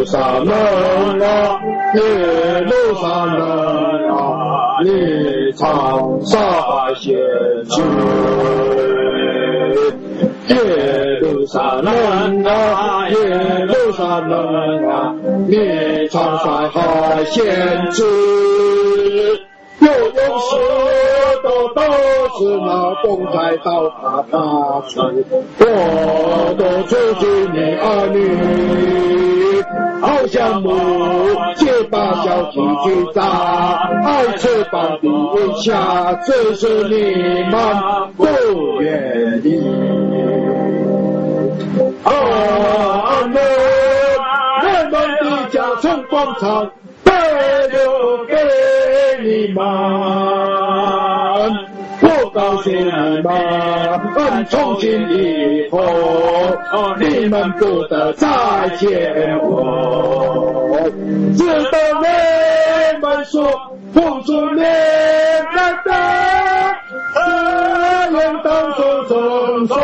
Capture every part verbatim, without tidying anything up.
撒冷啊，耶路撒冷啊，你长沙先去。耶路撒冷啊，耶路撒冷啊，你长沙海先知。有勇士的都是那公开到他大处，我都出去你儿女，好像母鸡把小鸡去打，爱翅膀的一下，只是你们不愿意。阿门，我们的家城广场带留给你们，我告诉你们，从今以后，你们不得再见我。直到你们说，奉主名来的，只能当作承受。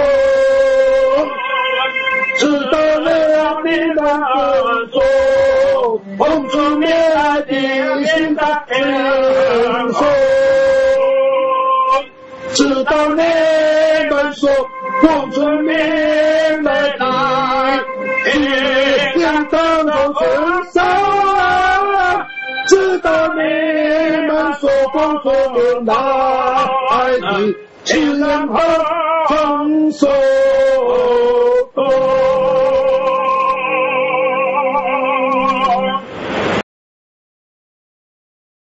直到你们不说，奉主名来的心的承受。直到你们说，奉主名来的一定当作承受。直到你们说，奉主名来的一定当作承受。